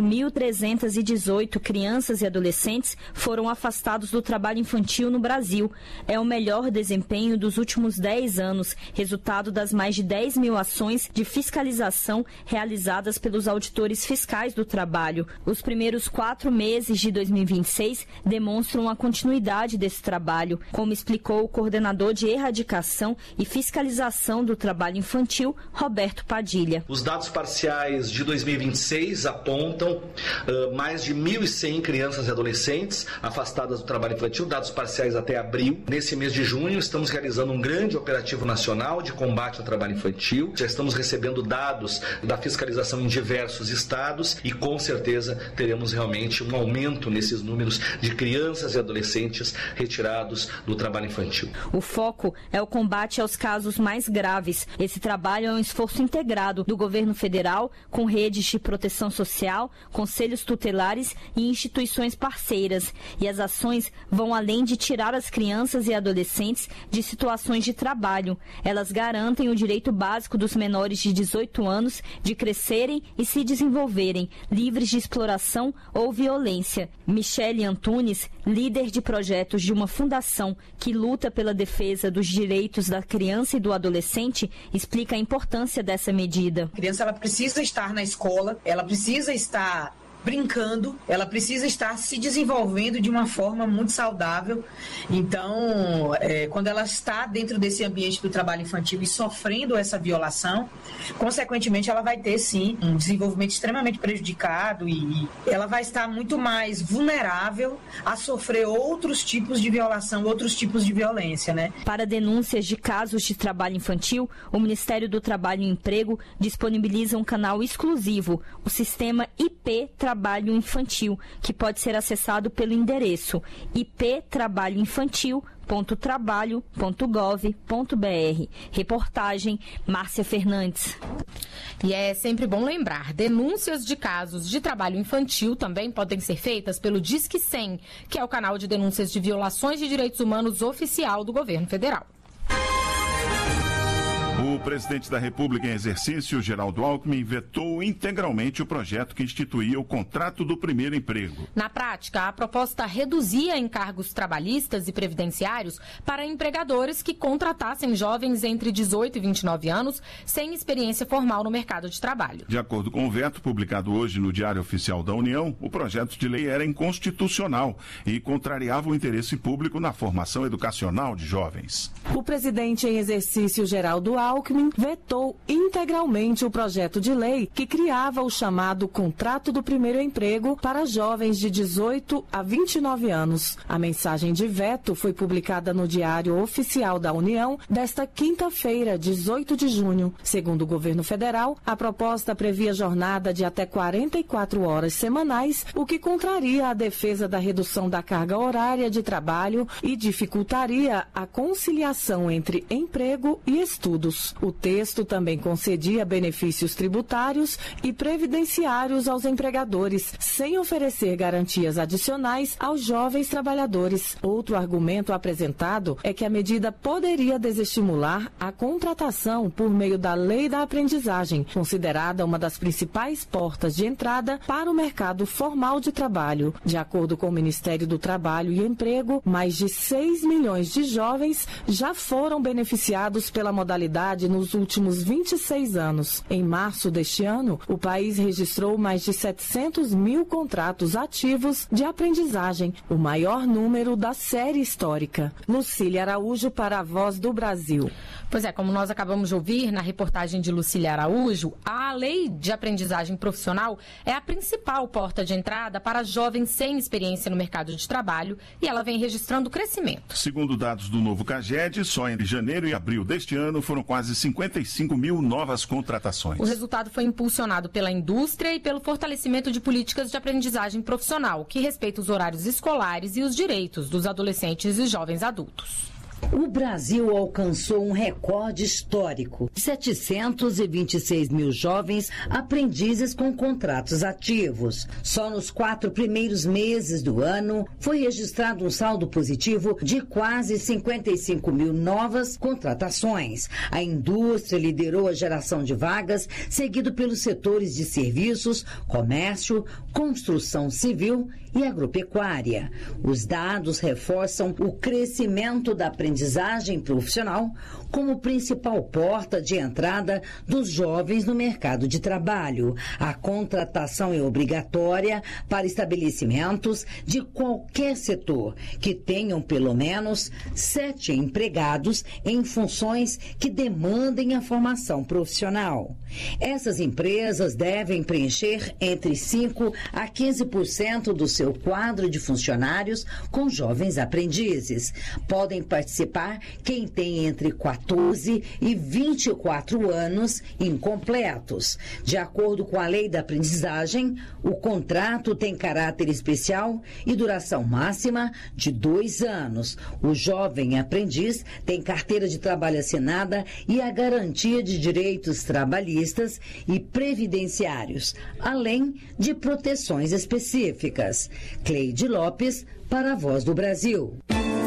4.318 crianças e adolescentes foram afastados do trabalho infantil no Brasil. É o melhor desempenho dos últimos 10 anos, resultado das mais de 10 mil ações de fiscalização realizadas pelos auditores fiscais do trabalho. Os primeiros 4 meses de 2026 demonstram a continuidade desse trabalho, como explicou o coordenador de erradicação e fiscalização do trabalho infantil, Roberto Padilha. Os dados parciais de 2026 apontam mais de 1.100 crianças e adolescentes afastadas do trabalho infantil, dados parciais até abril. Nesse mês de junho, estamos realizando um grande operativo nacional de combate ao trabalho infantil. Já estamos recebendo dados da fiscalização em diversos estados e com certeza teremos realmente um aumento nesses números de crianças e adolescentes retirados do trabalho infantil. O foco é o combate aos casos mais graves. Esse trabalho é um esforço integrado do governo federal, com redes de proteção social, conselhos tutelares e instituições parceiras. E as ações vão além de tirar as crianças e adolescentes de situações de trabalho. Elas garantem o direito básico dos menores de 18 anos de crescerem e se desenvolverem, livres de exploração ou violência. Michele Antunes, líder de projetos de uma fundação que luta pela defesa dos direitos da criança e do adolescente, explica a importância dessa medida. A criança ela precisa estar na escola, ela precisa estar brincando, ela precisa estar se desenvolvendo de uma forma muito saudável. Então, quando ela está dentro desse ambiente do trabalho infantil e sofrendo essa violação, consequentemente ela vai ter sim um desenvolvimento extremamente prejudicado e ela vai estar muito mais vulnerável a sofrer outros tipos de violação, outros tipos de violência, né? Para denúncias de casos de trabalho infantil, o Ministério do Trabalho e Emprego disponibiliza um canal exclusivo, o sistema IP Trabalho Infantil, que pode ser acessado pelo endereço iptrabalhoinfantil.trabalho.gov.br. Reportagem Márcia Fernandes. E é sempre bom lembrar, denúncias de casos de trabalho infantil também podem ser feitas pelo Disque 100, que é o canal de denúncias de violações de direitos humanos oficial do governo federal. O presidente da República em exercício, Geraldo Alckmin, vetou integralmente o projeto que instituía o contrato do primeiro emprego. Na prática, a proposta reduzia encargos trabalhistas e previdenciários para empregadores que contratassem jovens entre 18 e 29 anos sem experiência formal no mercado de trabalho. De acordo com o veto publicado hoje no Diário Oficial da União, o projeto de lei era inconstitucional e contrariava o interesse público na formação educacional de jovens. O presidente em exercício, Geraldo Alckmin, vetou integralmente o projeto de lei que criava o chamado Contrato do Primeiro Emprego para jovens de 18 a 29 anos. A mensagem de veto foi publicada no Diário Oficial da União desta quinta-feira, 18 de junho. Segundo o governo federal, a proposta previa jornada de até 44 horas semanais, o que contraria a defesa da redução da carga horária de trabalho e dificultaria a conciliação entre emprego e estudos. O texto também concedia benefícios tributários e previdenciários aos empregadores, sem oferecer garantias adicionais aos jovens trabalhadores. Outro argumento apresentado é que a medida poderia desestimular a contratação por meio da Lei da Aprendizagem, considerada uma das principais portas de entrada para o mercado formal de trabalho. De acordo com o Ministério do Trabalho e Emprego, mais de 6 milhões de jovens já foram beneficiados pela modalidade nos últimos 26 anos. Em março deste ano, o país registrou mais de 700 mil contratos ativos de aprendizagem, o maior número da série histórica. Lucília Araújo para a Voz do Brasil. Pois é, como nós acabamos de ouvir na reportagem de Lucília Araújo, a Lei de Aprendizagem Profissional é a principal porta de entrada para jovens sem experiência no mercado de trabalho e ela vem registrando crescimento. Segundo dados do novo CAGED, só entre janeiro e abril deste ano foram quase 55 mil novas contratações. O resultado foi impulsionado pela indústria e pelo fortalecimento de políticas de aprendizagem profissional, que respeita os horários escolares e os direitos dos adolescentes e jovens adultos. O Brasil alcançou um recorde histórico: 726 mil jovens aprendizes com contratos ativos. Só nos 4 primeiros meses do ano foi registrado um saldo positivo de quase 55 mil novas contratações. A indústria liderou a geração de vagas, seguido pelos setores de serviços, comércio, construção civil e agropecuária. Os dados reforçam o crescimento da aprendizagem profissional como principal porta de entrada dos jovens no mercado de trabalho. A contratação é obrigatória para estabelecimentos de qualquer setor que tenham pelo menos 7 empregados em funções que demandem a formação profissional. Essas empresas devem preencher entre 5% a 15% do seu quadro de funcionários com jovens aprendizes. Podem participar quem tem entre 14 e 24 anos incompletos. De acordo com a Lei da Aprendizagem, o contrato tem caráter especial e duração máxima de 2 anos. O jovem aprendiz tem carteira de trabalho assinada e a garantia de direitos trabalhistas e previdenciários, além de proteções específicas. Cleide Lopes, para a Voz do Brasil.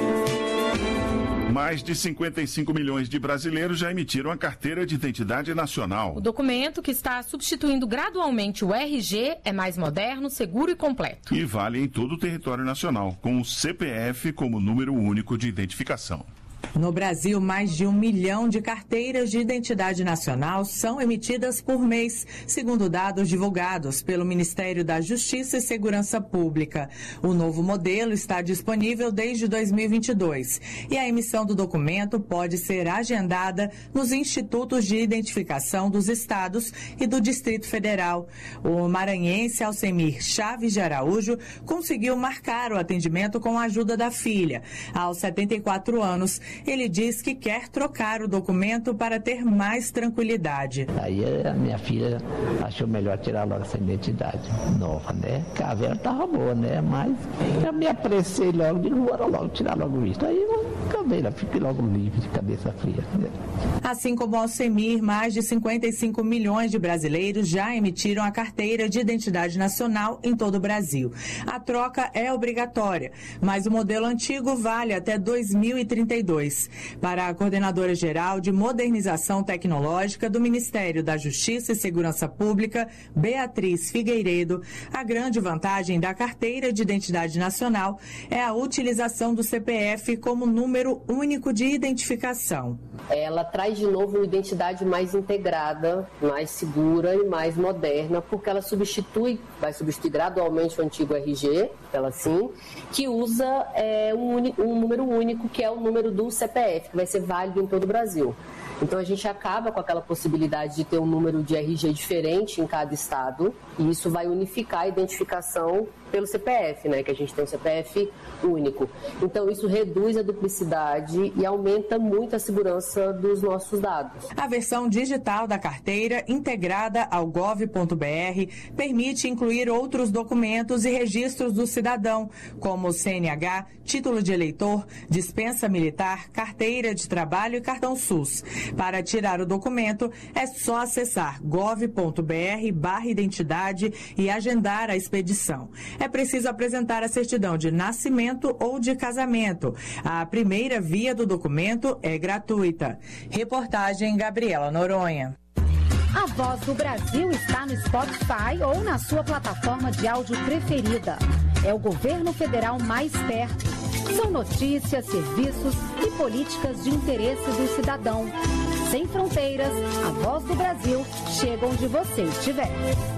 Mais de 55 milhões de brasileiros já emitiram a Carteira de Identidade Nacional. O documento, que está substituindo gradualmente o RG, é mais moderno, seguro e completo. E vale em todo o território nacional, com o CPF como número único de identificação. No Brasil, mais de 1 milhão de carteiras de identidade nacional são emitidas por mês, segundo dados divulgados pelo Ministério da Justiça e Segurança Pública. O novo modelo está disponível desde 2022 e a emissão do documento pode ser agendada nos institutos de identificação dos estados e do Distrito Federal. O maranhense Alcemir Chaves de Araújo conseguiu marcar o atendimento com a ajuda da filha. Aos 74 anos, ele diz que quer trocar o documento para ter mais tranquilidade. Aí a minha filha achou melhor tirar logo essa identidade nova, né? Porque a velha estava boa, né? Mas eu me apressei logo, digo, bora logo tirar logo isso. Aí eu acabei, fiquei logo livre, de cabeça fria. Né? Assim como Alcemir, mais de 55 milhões de brasileiros já emitiram a Carteira de Identidade Nacional em todo o Brasil. A troca é obrigatória, mas o modelo antigo vale até 2032. Para a Coordenadora Geral de Modernização Tecnológica do Ministério da Justiça e Segurança Pública, Beatriz Figueiredo, a grande vantagem da Carteira de Identidade Nacional é a utilização do CPF como número único de identificação. Ela traz de novo uma identidade mais integrada, mais segura e mais moderna, porque ela vai substituir gradualmente o antigo RG, ela sim, que usa um número único, que é o número do CPF, que vai ser válido em todo o Brasil. Então a gente acaba com aquela possibilidade de ter um número de RG diferente em cada estado e isso vai unificar a identificação pelo CPF, né? Que a gente tem um CPF único. Então isso reduz a duplicidade e aumenta muito a segurança dos nossos dados. A versão digital da carteira, integrada ao gov.br, permite incluir outros documentos e registros do cidadão, como CNH, título de eleitor, dispensa militar, carteira de trabalho e cartão SUS. Para tirar o documento, é só acessar gov.br/identidade e agendar a expedição. É preciso apresentar a certidão de nascimento ou de casamento. A primeira via do documento é gratuita. Reportagem Gabriela Noronha. A Voz do Brasil está no Spotify ou na sua plataforma de áudio preferida. É o governo federal mais perto. São notícias, serviços e políticas de interesse do cidadão. Sem fronteiras, a voz do Brasil chega onde você estiver.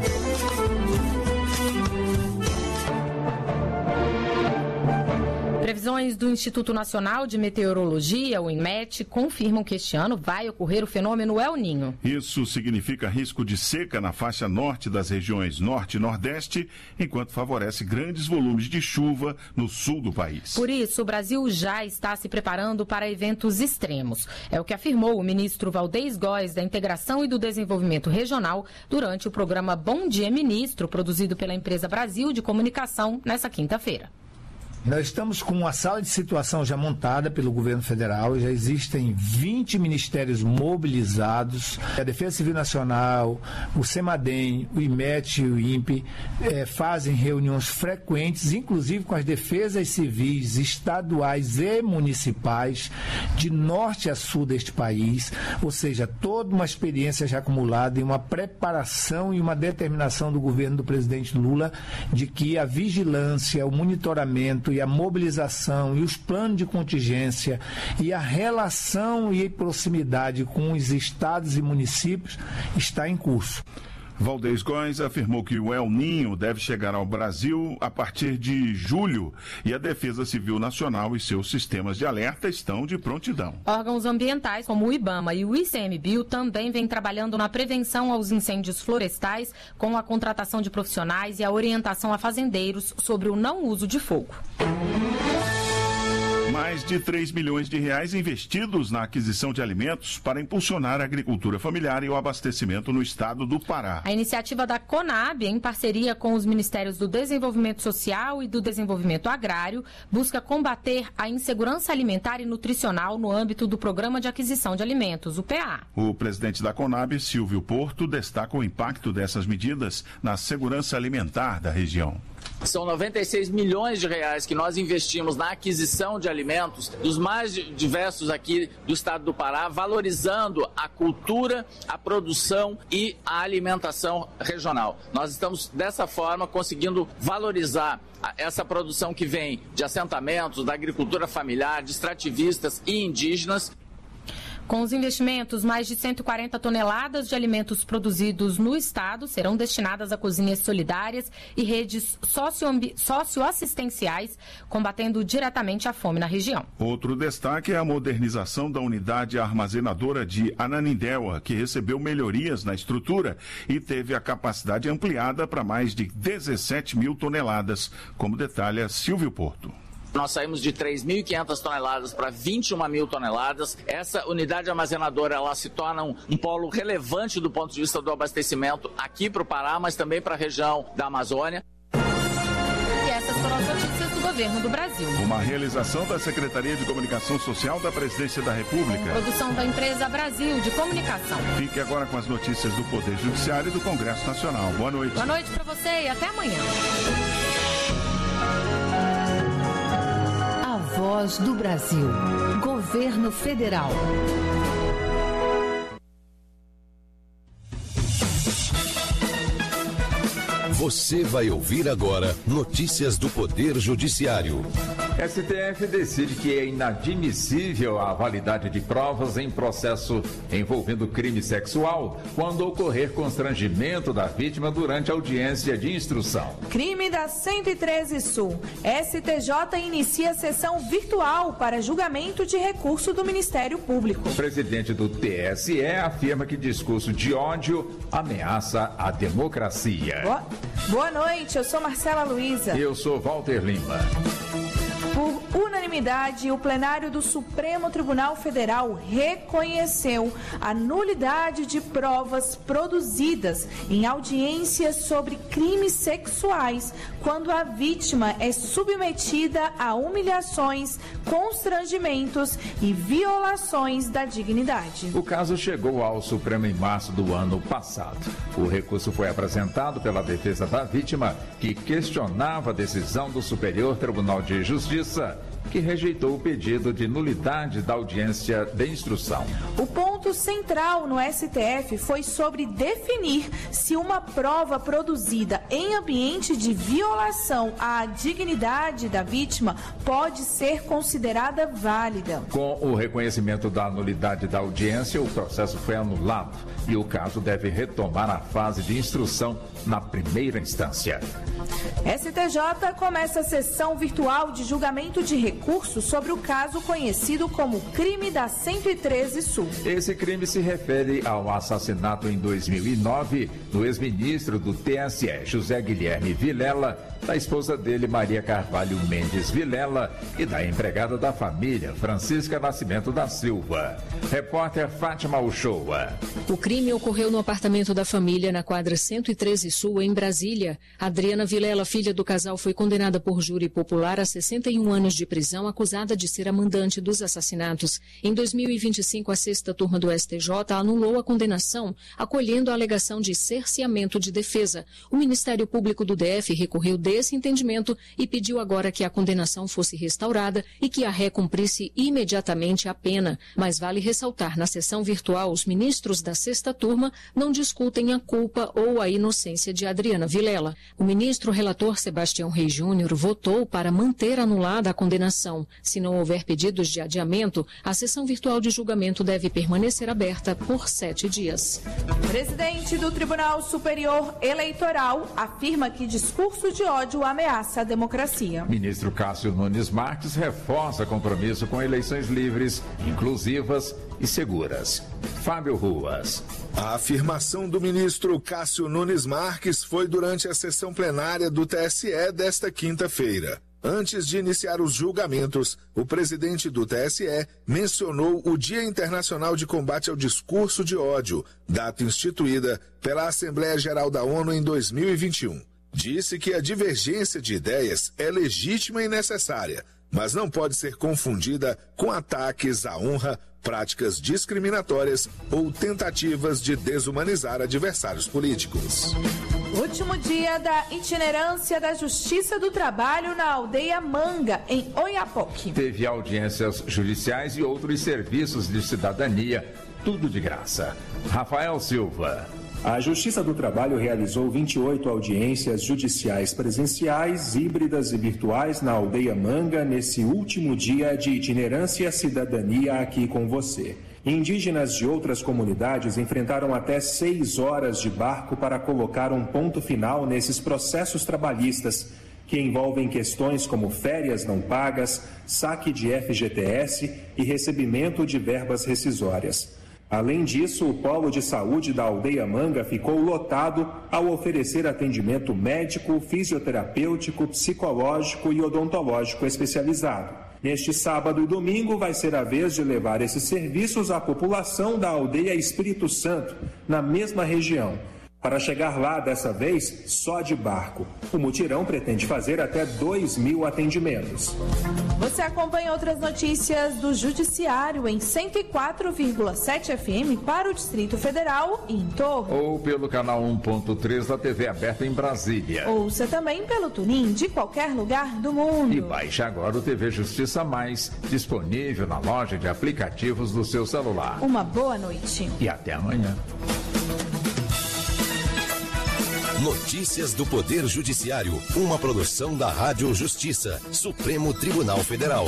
Previsões do Instituto Nacional de Meteorologia, o INMET, confirmam que este ano vai ocorrer o fenômeno El Niño. Isso significa risco de seca na faixa norte das regiões norte e nordeste, enquanto favorece grandes volumes de chuva no sul do país. Por isso, o Brasil já está se preparando para eventos extremos. É o que afirmou o ministro Valdez Góes, da Integração e do Desenvolvimento Regional, durante o programa Bom Dia Ministro, produzido pela empresa Brasil de Comunicação, nesta quinta-feira. Nós estamos com uma sala de situação já montada pelo governo federal, já existem 20 ministérios mobilizados, a Defesa Civil Nacional, o CEMADEM, o IMET e o INPE fazem reuniões frequentes, inclusive com as defesas civis estaduais e municipais, de norte a sul deste país, ou seja, toda uma experiência já acumulada e uma preparação e uma determinação do governo do presidente Lula de que a vigilância, o monitoramento e a mobilização e os planos de contingência e a relação e proximidade com os estados e municípios está em curso. Valdez Góes afirmou que o El Niño deve chegar ao Brasil a partir de julho e a Defesa Civil Nacional e seus sistemas de alerta estão de prontidão. Órgãos ambientais como o IBAMA e o ICMBio também vêm trabalhando na prevenção aos incêndios florestais, com a contratação de profissionais e a orientação a fazendeiros sobre o não uso de fogo. Mais de 3 milhões de reais investidos na aquisição de alimentos para impulsionar a agricultura familiar e o abastecimento no estado do Pará. A iniciativa da Conab, em parceria com os Ministérios do Desenvolvimento Social e do Desenvolvimento Agrário, busca combater a insegurança alimentar e nutricional no âmbito do Programa de Aquisição de Alimentos, o PA. O presidente da Conab, Silvio Porto, destaca o impacto dessas medidas na segurança alimentar da região. São 96 milhões de reais que nós investimos na aquisição de alimentos dos mais diversos aqui do estado do Pará, valorizando a cultura, a produção e a alimentação regional. Nós estamos, dessa forma, conseguindo valorizar essa produção que vem de assentamentos, da agricultura familiar, de extrativistas e indígenas. Com os investimentos, mais de 140 toneladas de alimentos produzidos no estado serão destinadas a cozinhas solidárias e redes socioassistenciais, combatendo diretamente a fome na região. Outro destaque é a modernização da unidade armazenadora de Ananindeua, que recebeu melhorias na estrutura e teve a capacidade ampliada para mais de 17 mil toneladas, como detalha Silvio Porto. Nós saímos de 3.500 toneladas para 21 mil toneladas. Essa unidade armazenadora ela se torna um polo relevante do ponto de vista do abastecimento aqui para o Pará, mas também para a região da Amazônia. E essas foram as notícias do Governo do Brasil. Uma realização da Secretaria de Comunicação Social da Presidência da República. Produção da empresa Brasil de Comunicação. Fique agora com as notícias do Poder Judiciário e do Congresso Nacional. Boa noite. Boa noite para você e até amanhã. Voz do Brasil. Governo Federal. Você vai ouvir agora notícias do Poder Judiciário. STF decide que é inadmissível a validade de provas em processo envolvendo crime sexual quando ocorrer constrangimento da vítima durante a audiência de instrução. Crime da 113 Sul. STJ inicia sessão virtual para julgamento de recurso do Ministério Público. O presidente do TSE afirma que discurso de ódio ameaça a democracia. Boa noite, eu sou Marcela Luiza. Eu sou Walter Lima. Por unanimidade, o plenário do Supremo Tribunal Federal reconheceu a nulidade de provas produzidas em audiências sobre crimes sexuais quando a vítima é submetida a humilhações, constrangimentos e violações da dignidade. O caso chegou ao Supremo em março do ano passado. O recurso foi apresentado pela defesa da vítima, que questionava a decisão do Superior Tribunal de Justiça que rejeitou o pedido de nulidade da audiência de instrução. O ponto central no STF foi sobre definir se uma prova produzida em ambiente de violação à dignidade da vítima pode ser considerada válida. Com o reconhecimento da nulidade da audiência, o processo foi anulado e o caso deve retomar a fase de instrução na primeira instância. STJ começa a sessão virtual de julgamento de recurso sobre o caso conhecido como crime da 113 Sul. Esse crime se refere ao assassinato em 2009 do ex-ministro do TSE, José Guilherme Vilela, da esposa dele, Maria Carvalho Mendes Vilela, e da empregada da família, Francisca Nascimento da Silva. Repórter Fátima Uchoa. O crime ocorreu no apartamento da família, na quadra 113 Sul, em Brasília. Adriana Vilela, filha do casal, foi condenada por júri popular a 61 anos de prisão, acusada de ser a mandante dos assassinatos. Em 2025, a sexta turma do STJ anulou a condenação, acolhendo a alegação de cerceamento de defesa. O Ministério Público do DF recorreu desse entendimento e pediu agora que a condenação fosse restaurada e que a ré cumprisse imediatamente a pena. Mas vale ressaltar, na sessão virtual, os ministros da sexta turma não discutem a culpa ou a inocência de Adriana Vilela. O ministro relator Sebastião Reis Júnior votou para manter anulada a condenação. Se não houver pedidos de adiamento, a sessão virtual de julgamento deve permanecer aberta por 7 dias. O presidente do Tribunal Superior Eleitoral afirma que discurso de ódio ameaça a democracia. Ministro Cássio Nunes Marques reforça compromisso com eleições livres, inclusivas e seguras. Fábio Ruas. A afirmação do ministro Cássio Nunes Marques foi durante a sessão plenária do TSE desta quinta-feira. Antes de iniciar os julgamentos, o presidente do TSE mencionou o Dia Internacional de Combate ao Discurso de Ódio, data instituída pela Assembleia Geral da ONU em 2021. Disse que a divergência de ideias é legítima e necessária, mas não pode ser confundida com ataques à honra, práticas discriminatórias ou tentativas de desumanizar adversários políticos. Último dia da itinerância da Justiça do Trabalho na aldeia Manga, em Oiapoque. Teve audiências judiciais e outros serviços de cidadania, tudo de graça. Rafael Silva. A Justiça do Trabalho realizou 28 audiências judiciais presenciais, híbridas e virtuais na aldeia Manga nesse último dia de itinerância cidadania aqui com você. Indígenas de outras comunidades enfrentaram até 6 horas de barco para colocar um ponto final nesses processos trabalhistas, que envolvem questões como férias não pagas, saque de FGTS e recebimento de verbas rescisórias. Além disso, o polo de saúde da aldeia Manga ficou lotado ao oferecer atendimento médico, fisioterapêutico, psicológico e odontológico especializado. Neste sábado e domingo vai ser a vez de levar esses serviços à população da aldeia Espírito Santo, na mesma região. Para chegar lá, dessa vez, só de barco. O mutirão pretende fazer até 2.000 atendimentos. Você acompanha outras notícias do Judiciário em 104,7 FM para o Distrito Federal e em torno. Ou pelo canal 1.3 da TV aberta em Brasília. Ouça também pelo TuneIn de qualquer lugar do mundo. E baixe agora o TV Justiça Mais, disponível na loja de aplicativos do seu celular. Uma boa noite. E até amanhã. Notícias do Poder Judiciário, uma produção da Rádio Justiça, Supremo Tribunal Federal.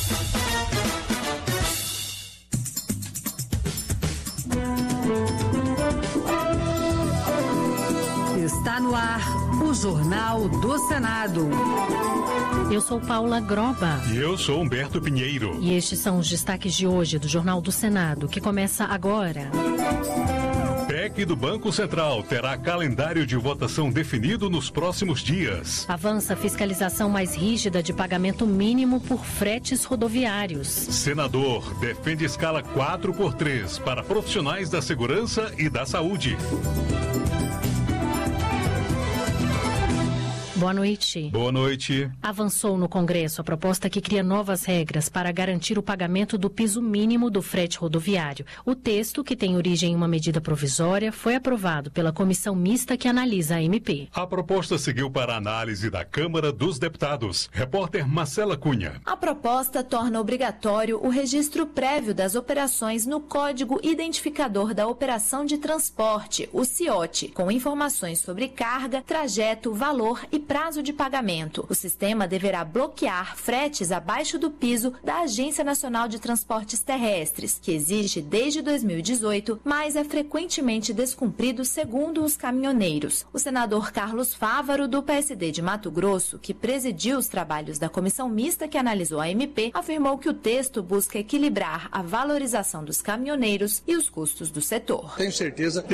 Está no ar o Jornal do Senado. Eu sou Paula Groba. E eu sou Humberto Pinheiro. E estes são os destaques de hoje do Jornal do Senado, que começa agora. PEC do Banco Central terá calendário de votação definido nos próximos dias. Avança a fiscalização mais rígida de pagamento mínimo por fretes rodoviários. Senador defende escala 4x3 para profissionais da segurança e da saúde. Boa noite. Boa noite. Avançou no Congresso a proposta que cria novas regras para garantir o pagamento do piso mínimo do frete rodoviário. O texto, que tem origem em uma medida provisória, foi aprovado pela comissão mista que analisa a MP. A proposta seguiu para a análise da Câmara dos Deputados. Repórter Marcela Cunha. A proposta torna obrigatório o registro prévio das operações no Código Identificador da Operação de Transporte, o CIOT, com informações sobre carga, trajeto, valor e prazo de pagamento. O sistema deverá bloquear fretes abaixo do piso da Agência Nacional de Transportes Terrestres, que existe desde 2018, mas é frequentemente descumprido segundo os caminhoneiros. O senador Carlos Fávaro, do PSD de Mato Grosso, que presidiu os trabalhos da comissão mista que analisou a MP, afirmou que o texto busca equilibrar a valorização dos caminhoneiros e os custos do setor. Tenho certeza